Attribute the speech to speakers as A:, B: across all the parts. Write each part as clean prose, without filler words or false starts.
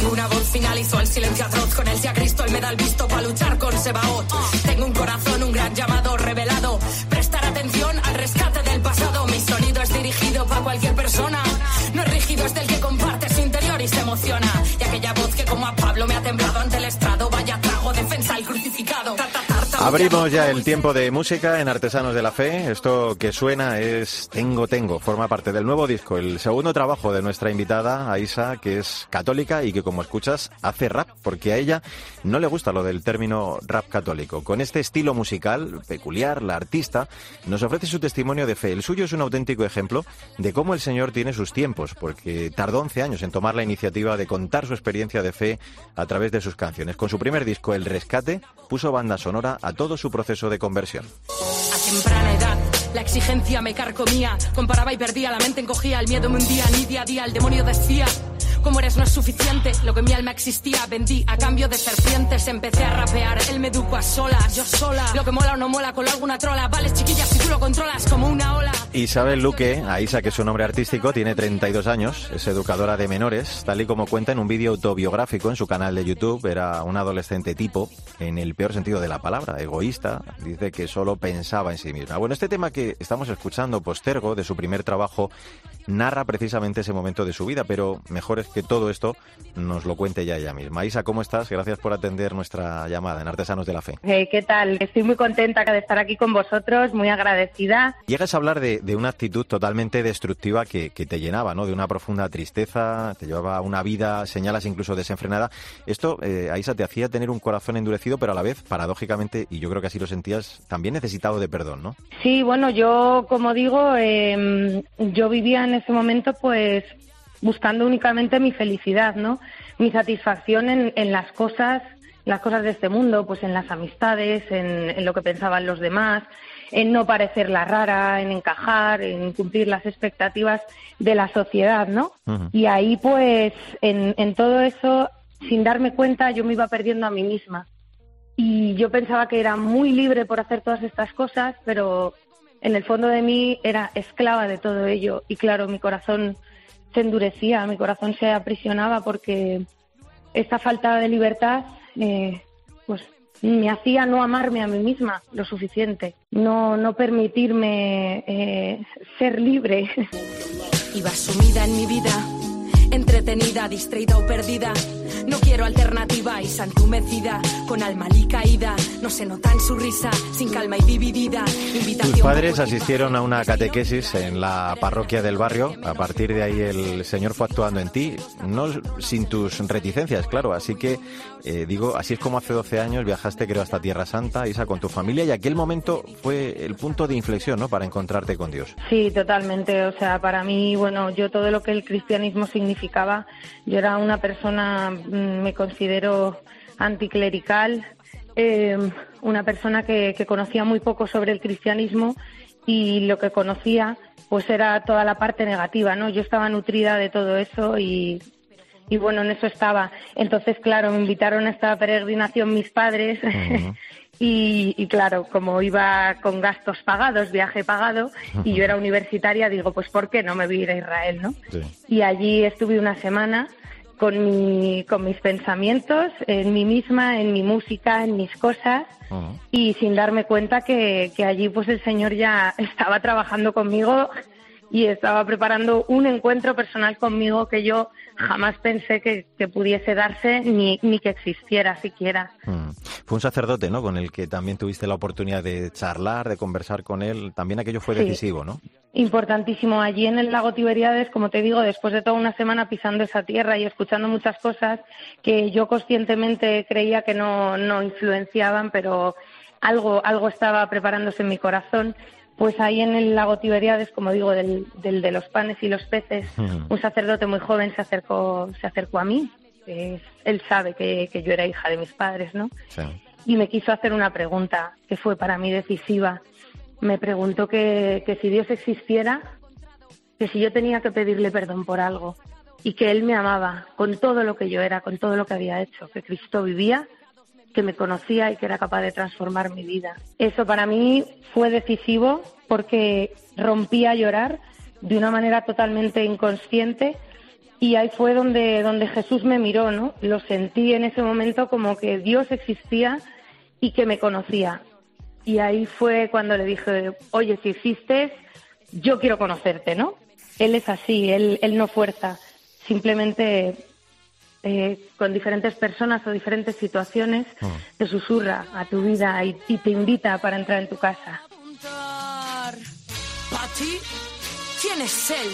A: Una voz finalizó el silencio atroz. Con él se ha Cristo, él me da el visto para luchar con Sebaot. Tengo un corazón, un gran llamado revelado. Prestar atención al rescate del pasado. Mi sonido es dirigido para cualquier persona. No es rígido, es del que comparte su interior y se emociona. Y aquella voz que como a Pablo me ha temblado ante el estrado. Vaya trago, defensa al crucificado.
B: Abrimos ya el tiempo de música en Artesanos de la Fe. Esto que suena es Tengo, forma parte del nuevo disco, el segundo trabajo de nuestra invitada, Aisa, que es católica y que, como escuchas, hace rap, porque a ella no le gusta lo del término rap católico. Con este estilo musical peculiar, la artista nos ofrece su testimonio de fe. El suyo es un auténtico ejemplo de cómo el Señor tiene sus tiempos, porque tardó 11 años en tomar la iniciativa de contar su experiencia de fe a través de sus canciones. Con su primer disco, El Rescate, puso banda sonora a todo su proceso de conversión.
A: A temprana edad, la exigencia me carcomía. Comparaba y perdía, la mente encogía. El miedo me hundía, ni día a día el demonio decía: como eres no es suficiente, lo que en mi alma existía vendí a cambio de serpientes. Empecé a rapear, él me educó a solas, yo sola. Lo que mola o no mola con alguna trola. Vales chiquillas si tú lo controlas como una ola.
B: Isabel Luque, Aisa, que es su nombre artístico, tiene 32 años, es educadora de menores, tal y como cuenta en un vídeo autobiográfico en su canal de YouTube. Era un adolescente tipo, en el peor sentido de la palabra, egoísta. Dice que solo pensaba en sí misma. Bueno, este tema que estamos escuchando, Postergo, de su primer trabajo, narra precisamente ese momento de su vida, pero mejor es que todo esto nos lo cuente ya ella misma. Aisa, ¿cómo estás? Gracias por atender nuestra llamada en Artesanos de la Fe.
C: ¿Qué tal? Estoy muy contenta de estar aquí con vosotros, muy agradecida.
B: Llegas a hablar de una actitud totalmente destructiva que te llenaba, ¿no? De una profunda tristeza, te llevaba a una vida, señalas, incluso desenfrenada. Esto, Aisa, te hacía tener un corazón endurecido, pero a la vez, paradójicamente, y yo creo que así lo sentías, también necesitado de perdón, ¿no?
C: Sí, bueno, yo, como digo, yo vivía en ese momento, pues, buscando únicamente mi felicidad, ¿no? Mi satisfacción en las cosas de este mundo, pues en las amistades, en lo que pensaban los demás, en no parecer la rara, en encajar, en cumplir las expectativas de la sociedad, ¿no? Uh-huh. Y ahí, pues, en todo eso, sin darme cuenta, yo me iba perdiendo a mí misma. Y yo pensaba que era muy libre por hacer todas estas cosas, pero en el fondo de mí era esclava de todo ello. Y claro, mi corazón se endurecía, mi corazón se aprisionaba porque esta falta de libertad pues me hacía no amarme a mí misma lo suficiente, no permitirme ser libre.
A: Iba sumida en mi vida, entretenida, distraída o perdida. No quiero alternativa y santumecida, con alma alicaída. No se nota en su risa, sin calma y dividida.
B: Tus padres asistieron a una catequesis en la parroquia del barrio. A partir de ahí el Señor fue actuando en ti, no sin tus reticencias, claro. Así que, así es como hace 12 años viajaste, creo, hasta Tierra Santa, Isa, con tu familia, y aquel momento fue el punto de inflexión, ¿no?, para encontrarte con Dios.
C: Sí, totalmente. O sea, para mí, bueno, yo todo lo que el cristianismo significaba, yo era una persona, me considero anticlerical, una persona que conocía muy poco sobre el cristianismo, y lo que conocía pues era toda la parte negativa, ¿no? Yo estaba nutrida de todo eso y bueno, en eso estaba. Entonces, claro, me invitaron a esta peregrinación mis padres. Uh-huh. Y claro, como iba con gastos pagados, viaje pagado, y yo era universitaria, digo, pues ¿por qué no me voy a ir a Israel, no? Sí. Y allí estuve una semana con mis pensamientos, en mí misma, en mi música, en mis cosas, uh-huh. Y sin darme cuenta que allí pues el Señor ya estaba trabajando conmigo y estaba preparando un encuentro personal conmigo que yo jamás pensé que pudiese darse ni que existiera siquiera.
B: Fue un sacerdote, ¿no?, con el que también tuviste la oportunidad de charlar, de conversar con él. También aquello fue decisivo, ¿no?
C: Importantísimo. Allí en el lago Tiberíades, como te digo, después de toda una semana pisando esa tierra y escuchando muchas cosas que yo conscientemente creía que no influenciaban, pero algo estaba preparándose en mi corazón. Pues ahí en el lago Tiberíades, como digo, del de los panes y los peces, un sacerdote muy joven se acercó a mí. Él sabe que yo era hija de mis padres, ¿no? Sí. Y me quiso hacer una pregunta que fue para mí decisiva. Me preguntó que si Dios existiera, que si yo tenía que pedirle perdón por algo, y que Él me amaba con todo lo que yo era, con todo lo que había hecho, que Cristo vivía, que me conocía y que era capaz de transformar mi vida. Eso para mí fue decisivo porque rompí a llorar de una manera totalmente inconsciente Y ahí fue donde Jesús me miró, ¿no? Lo sentí en ese momento como que Dios existía y que me conocía. Y ahí fue cuando le dije, oye, si existes, yo quiero conocerte, ¿no? Él es así, él no fuerza, simplemente con diferentes personas o diferentes situaciones te susurra a tu vida y te invita para entrar en tu casa.
A: ¿Para ti? ¿Quién es él?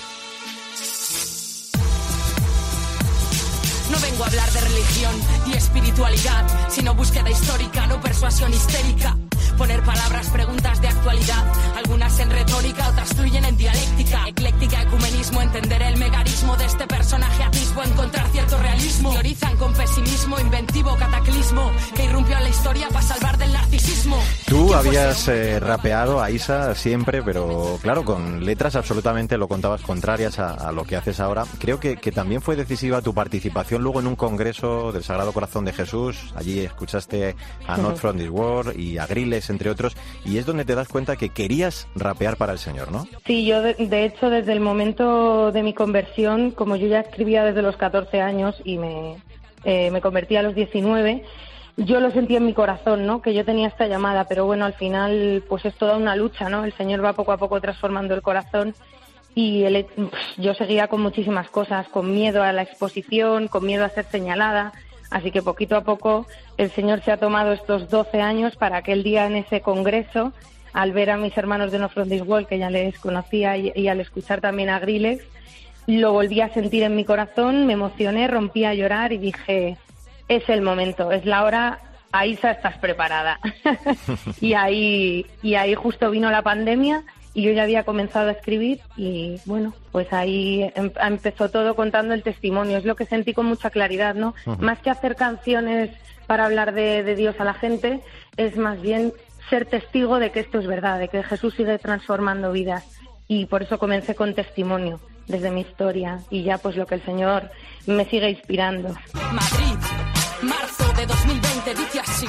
A: No vengo a hablar de religión y espiritualidad, sino búsqueda histórica, no persuasión histérica. Poner palabras, preguntas de actualidad, algunas en retórica, otras fluyen en dialéctica. Ecléctica, ecumenismo, entender el megarismo de este personaje atisbo, encontrar cierto realismo. Teorizan con pesimismo, inventivo cataclismo, que irrumpió en la historia para salvar del narcisismo.
B: Tú habías rapeado a Isa siempre, pero claro, con letras absolutamente, lo contabas, contrarias a lo que haces ahora. Creo que también fue decisiva tu participación luego en un congreso del Sagrado Corazón de Jesús. Allí escuchaste a Not From This World y a Griles, entre otros, y es donde te das cuenta que querías rapear para el Señor, ¿no?
C: Sí, yo de hecho desde el momento de mi conversión, como yo ya escribía desde los 14 años y me convertí a los 19, yo lo sentí en mi corazón, ¿no? Que yo tenía esta llamada, pero bueno, al final pues es toda una lucha, ¿no? El Señor va poco a poco transformando el corazón y yo seguía con muchísimas cosas, con miedo a la exposición, con miedo a ser señalada. Así que poquito a poco el Señor se ha tomado estos 12 años para aquel día en ese congreso, al ver a mis hermanos de Not From This World, que ya les conocía, y al escuchar también a Grilex, lo volví a sentir en mi corazón, me emocioné, rompí a llorar y dije, es el momento, es la hora, Aisa, estás preparada. y ahí justo vino la pandemia y yo ya había comenzado a escribir y bueno, pues ahí empezó todo contando el testimonio. Es lo que sentí con mucha claridad, ¿no? Más que hacer canciones para hablar de Dios a la gente, es más bien ser testigo de que esto es verdad, de que Jesús sigue transformando vidas. Y por eso comencé con testimonio desde mi historia y ya pues lo que el Señor me sigue inspirando.
A: Madrid, marzo de 2020, dice así.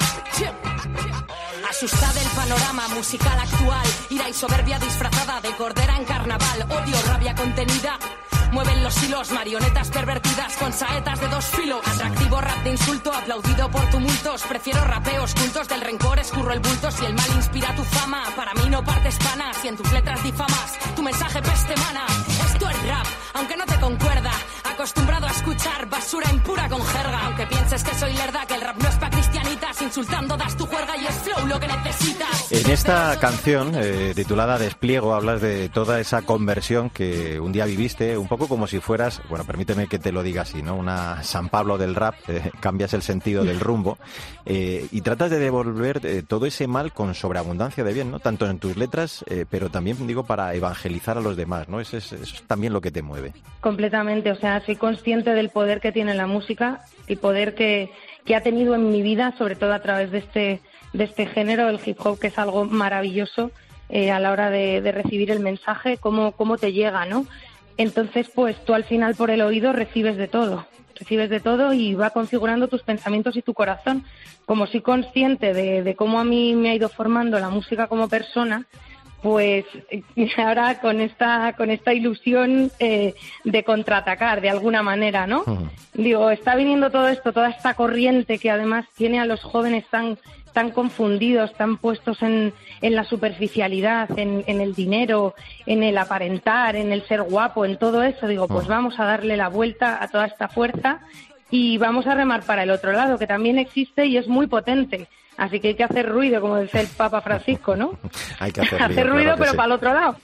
A: Asustada del panorama musical actual, ira y soberbia disfrazada de cordera en carnaval, odio, rabia contenida, mueven los hilos, marionetas pervertidas con saetas de dos filos, atractivo rap de insulto, aplaudido por tumultos, prefiero rapeos cultos del rencor, escurro el bulto, si el mal inspira tu fama, para mí no partes pana, si en tus letras difamas, tu mensaje peste mana, esto es rap, aunque no te concuerda, acostumbrado a escuchar basura impura con jerga, aunque pienses que soy lerda, que el rap no es pa' cristianitas, insultando das tu juerga y es flow lo que necesitas.
B: En esta canción titulada Despliego hablas de toda esa conversión que un día viviste, un poco como si fueras, bueno, permíteme que te lo diga así, ¿no? Una San Pablo del rap, cambias el sentido del rumbo y tratas de devolver todo ese mal con sobreabundancia de bien, ¿no? Tanto en tus letras, pero también, digo, para evangelizar a los demás, ¿no? Eso es también lo que te mueve.
C: Completamente, o sea, soy consciente del poder que tiene la música, el poder que ha tenido en mi vida, sobre todo a través de este género, el hip hop, que es algo maravilloso a la hora de recibir el mensaje, cómo te llega, ¿no? Entonces, pues tú al final por el oído recibes de todo y va configurando tus pensamientos y tu corazón. Como soy consciente de cómo a mí me ha ido formando la música como persona, pues ahora con esta ilusión de contraatacar de alguna manera, ¿no? Digo, está viniendo todo esto, toda esta corriente que además tiene a los jóvenes tan confundidos, tan puestos en la superficialidad, en el dinero, en el aparentar, en el ser guapo, en todo eso. Digo, pues vamos a darle la vuelta a toda esta fuerza y vamos a remar para el otro lado, que también existe y es muy potente. Así que hay que hacer ruido, como dice el Papa Francisco, ¿no?
B: Hay que hacer
C: ruido,
B: claro,
C: pero
B: sí.
C: para el otro lado.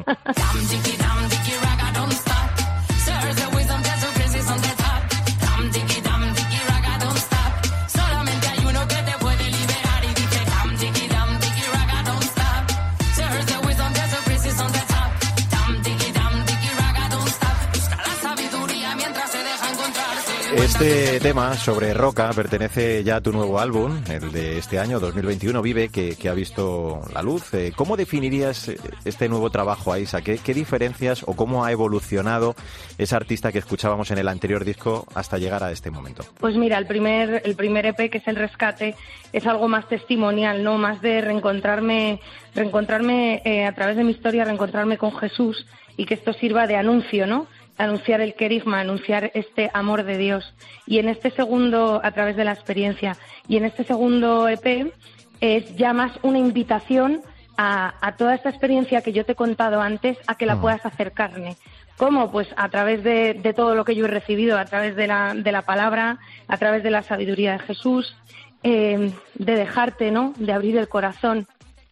B: Este tema sobre Roca pertenece ya a tu nuevo álbum, el de este año, 2021, Vive, que ha visto la luz. ¿Cómo definirías este nuevo trabajo, Aisa? ¿Qué diferencias o cómo ha evolucionado esa artista que escuchábamos en el anterior disco hasta llegar a este momento?
C: Pues mira, el primer EP, que es El Rescate, es algo más testimonial, ¿no? Más de reencontrarme a través de mi historia, reencontrarme con Jesús y que esto sirva de anuncio, ¿no? anunciar el querigma, anunciar este amor de Dios. Y en este segundo, a través de la experiencia, y en este segundo EP es ya más una invitación a toda esta experiencia que yo te he contado antes, a que la puedas hacer carne. ¿Cómo? Pues a través de todo lo que yo he recibido, a través de la palabra, a través de la sabiduría de Jesús, de dejarte, ¿no?, de abrir el corazón.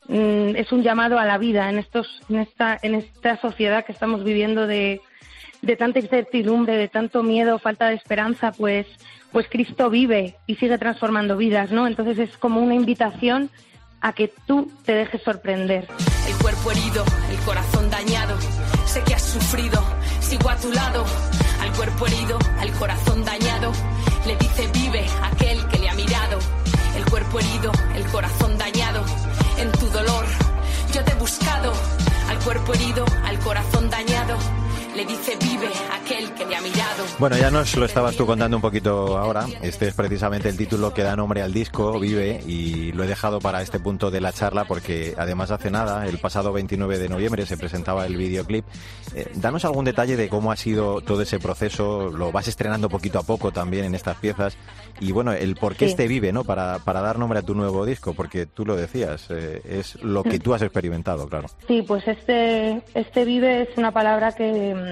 C: Es un llamado a la vida en esta sociedad que estamos viviendo de tanta incertidumbre, de tanto miedo, falta de esperanza, pues Cristo vive y sigue transformando vidas, ¿no? Entonces es como una invitación a que tú te dejes sorprender.
A: El cuerpo herido, el corazón dañado, sé que has sufrido, sigo a tu lado. Al cuerpo herido, al corazón dañado, le dice vive aquel que le ha mirado. El cuerpo herido, el corazón dañado, en tu dolor yo te he buscado. Al cuerpo herido, al corazón dañado, le dice vive aquel que le ha mirado.
B: Bueno, ya nos lo estabas tú contando un poquito ahora. Este es precisamente el título que da nombre al disco, Vive, y lo he dejado para este punto de la charla porque además hace nada, el pasado 29 de noviembre se presentaba el videoclip. Danos algún detalle de cómo ha sido todo ese proceso. Lo vas estrenando poquito a poco también en estas piezas. Y bueno, el por qué este Vive, ¿no? Para dar nombre a tu nuevo disco, porque tú lo decías, es lo que tú has experimentado, claro.
C: Sí, pues este Vive es una palabra que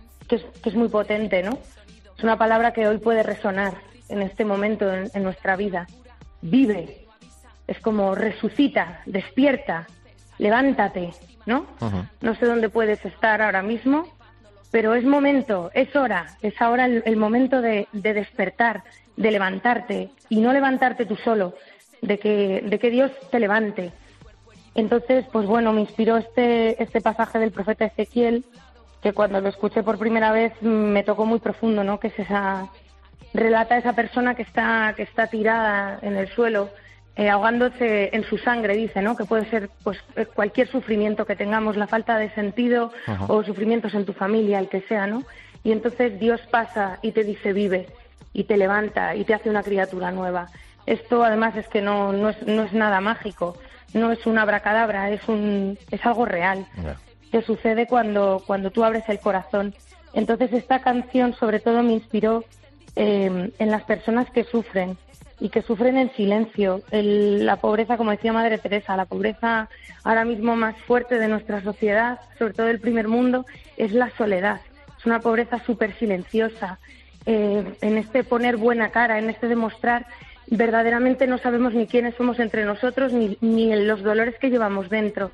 C: es muy potente, ¿no? Es una palabra que hoy puede resonar en este momento en nuestra vida. Vive, es como resucita, despierta, levántate, ¿no? Uh-huh. No sé dónde puedes estar ahora mismo, pero es momento, es ahora el momento de despertar, de levantarte, y no levantarte tú solo, de que Dios te levante. Entonces, pues bueno, me inspiró este pasaje del profeta Ezequiel, que cuando lo escuché por primera vez me tocó muy profundo, ¿no? Que es relata a esa persona que está tirada en el suelo, ahogándose en su sangre, dice, ¿no? Que puede ser pues cualquier sufrimiento que tengamos, la falta de sentido, uh-huh, o sufrimientos en tu familia, el que sea, ¿no? Y entonces Dios pasa y te dice vive, y te levanta y te hace una criatura nueva. Esto además es que no es nada mágico, no es una abracadabra, es algo real. Yeah. Que sucede cuando tú abres el corazón. Entonces esta canción sobre todo me inspiró en las personas que sufren y que sufren en silencio. La pobreza, como decía Madre Teresa, la pobreza ahora mismo más fuerte de nuestra sociedad, sobre todo del primer mundo, es la soledad. Es una pobreza súper silenciosa. En este poner buena cara, en este demostrar, verdaderamente no sabemos ni quiénes somos entre nosotros ni los dolores que llevamos dentro.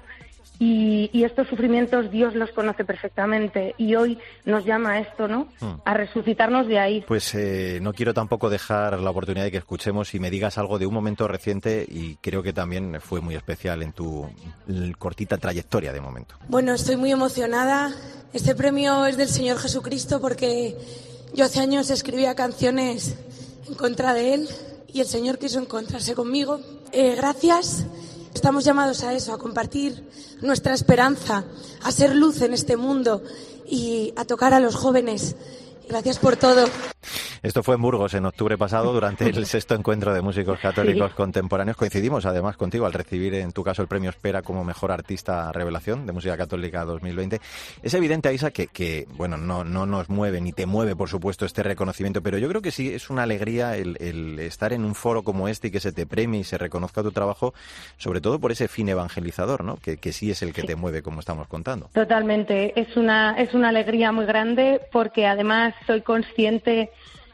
C: Y estos sufrimientos Dios los conoce perfectamente y hoy nos llama a esto, ¿no? A resucitarnos de ahí.
B: Pues no quiero tampoco dejar la oportunidad de que escuchemos y me digas algo de un momento reciente y creo que también fue muy especial en tu cortita trayectoria de momento.
D: Bueno, estoy muy emocionada. Este premio es del Señor Jesucristo porque yo hace años escribía canciones en contra de Él y el Señor quiso encontrarse conmigo. Gracias. Estamos llamados a eso, a compartir nuestra esperanza, a ser luz en este mundo y a tocar a los jóvenes. Gracias por todo.
B: Esto fue en Burgos en octubre pasado, durante el 6º encuentro de músicos católicos contemporáneos. Coincidimos además contigo al recibir en tu caso el premio Espera como mejor artista revelación de música católica 2020. Es evidente, Aisa, que bueno, no nos mueve ni te mueve, por supuesto, este reconocimiento, pero yo creo que sí es una alegría el estar en un foro como este y que se te premie y se reconozca tu trabajo, sobre todo por ese fin evangelizador, ¿no? Que sí es el que te mueve, como estamos contando.
C: Totalmente, es una alegría muy grande porque además soy consciente.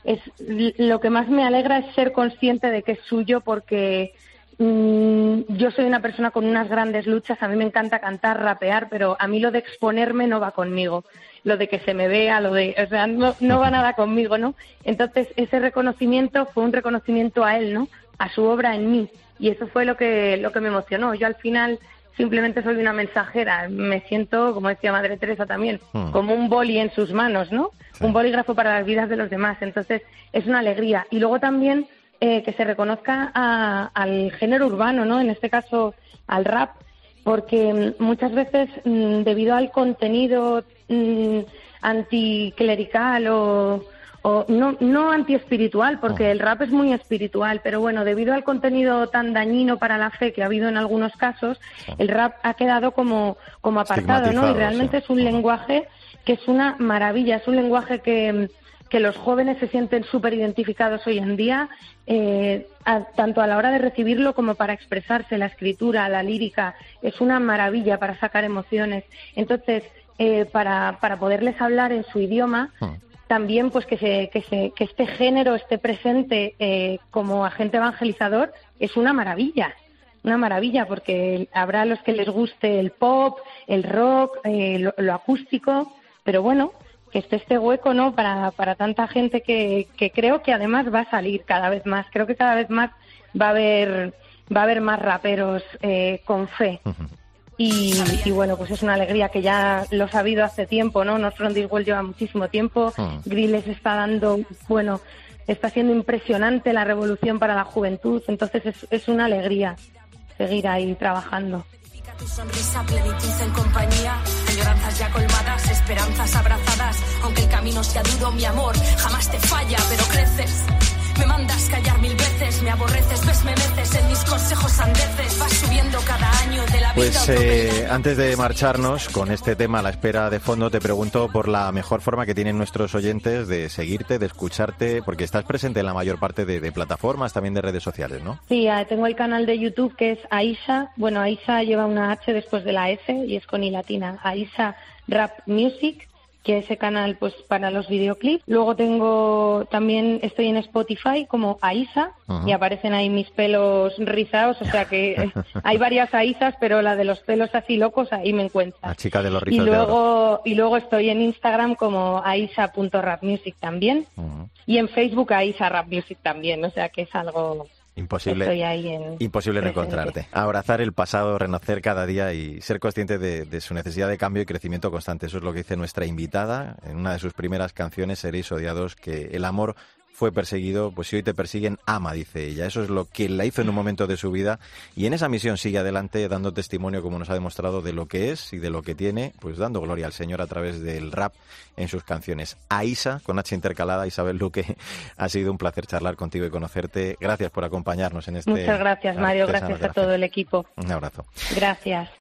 C: Lo que más me alegra es ser consciente de que es suyo porque yo soy una persona con unas grandes luchas. A mí me encanta cantar, rapear, pero a mí lo de exponerme no va conmigo. Lo de que se me vea, no va nada conmigo, ¿no? Entonces ese reconocimiento fue un reconocimiento a él, ¿no? A su obra en mí. Y eso fue lo que me emocionó. Yo al final simplemente soy una mensajera. Me siento, como decía Madre Teresa también, como un boli en sus manos, ¿no? Sí. Un bolígrafo para las vidas de los demás. Entonces, es una alegría. Y luego también que se reconozca al género urbano, ¿no? En este caso, al rap, porque muchas veces, debido al contenido anticlerical o no antiespiritual, porque el rap es muy espiritual, pero bueno, debido al contenido tan dañino para la fe que ha habido en algunos casos, el rap ha quedado como apartado, ¿no? Y realmente es un lenguaje que es una maravilla, es un lenguaje que los jóvenes se sienten súper identificados hoy en día, tanto a la hora de recibirlo como para expresarse, la escritura, la lírica, es una maravilla para sacar emociones. Entonces, para poderles hablar en su idioma, también pues que este género esté presente como agente evangelizador es una maravilla porque habrá los que les guste el pop, el rock, lo acústico, pero bueno, que esté este hueco, ¿no? Para tanta gente que creo que además va a salir cada vez más. Creo que cada vez más va a haber más raperos con fe. Y bueno, pues es una alegría que ya lo he sabido hace tiempo, ¿no? Not From This World lleva muchísimo tiempo. Grillez está dando, bueno, está siendo impresionante la revolución para la juventud. Entonces es una alegría seguir ahí trabajando.
A: Tu sonrisa, plenitud en compañía, añoranzas ya colmadas, esperanzas abrazadas. Aunque el camino sea duro, mi amor jamás te falla, pero creces. Me mandas callar 1000 veces, me aborreces, ves, me meces en mis consejos sandeces. Vas subiendo cada año de la vida.
B: Pues antes de marcharnos con este tema a la espera de fondo, te pregunto por la mejor forma que tienen nuestros oyentes de seguirte, de escucharte, porque estás presente en la mayor parte de plataformas, también de redes sociales, ¿no?
C: Sí, tengo el canal de YouTube que es Aisha. Bueno, Aisha lleva una H después de la S y es con I latina. Aisha Rap Music, que ese canal pues para los videoclips. Luego estoy en Spotify como Aisha y aparecen ahí mis pelos rizados, o sea que hay varias Aishas, pero la de los pelos así locos ahí me encuentra.
B: La chica de los rizos de oro.
C: Y luego estoy en Instagram como aisha.rapmusic también y en Facebook Aisha Rap Music también, o sea que es algo... Imposible
B: no encontrarte. Abrazar el pasado, renacer cada día y ser consciente de su necesidad de cambio y crecimiento constante. Eso es lo que dice nuestra invitada en una de sus primeras canciones, Seréis odiados, que el amor fue perseguido, pues si hoy te persiguen, ama, dice ella. Eso es lo que la hizo en un momento de su vida y en esa misión sigue adelante dando testimonio, como nos ha demostrado, de lo que es y de lo que tiene, pues dando gloria al Señor a través del rap en sus canciones. Aisha, con H intercalada, Isabel Luque, ha sido un placer charlar contigo y conocerte. Gracias por acompañarnos en este...
C: Muchas gracias, Mario. Gracias a todo el equipo.
B: Un abrazo.
C: Gracias.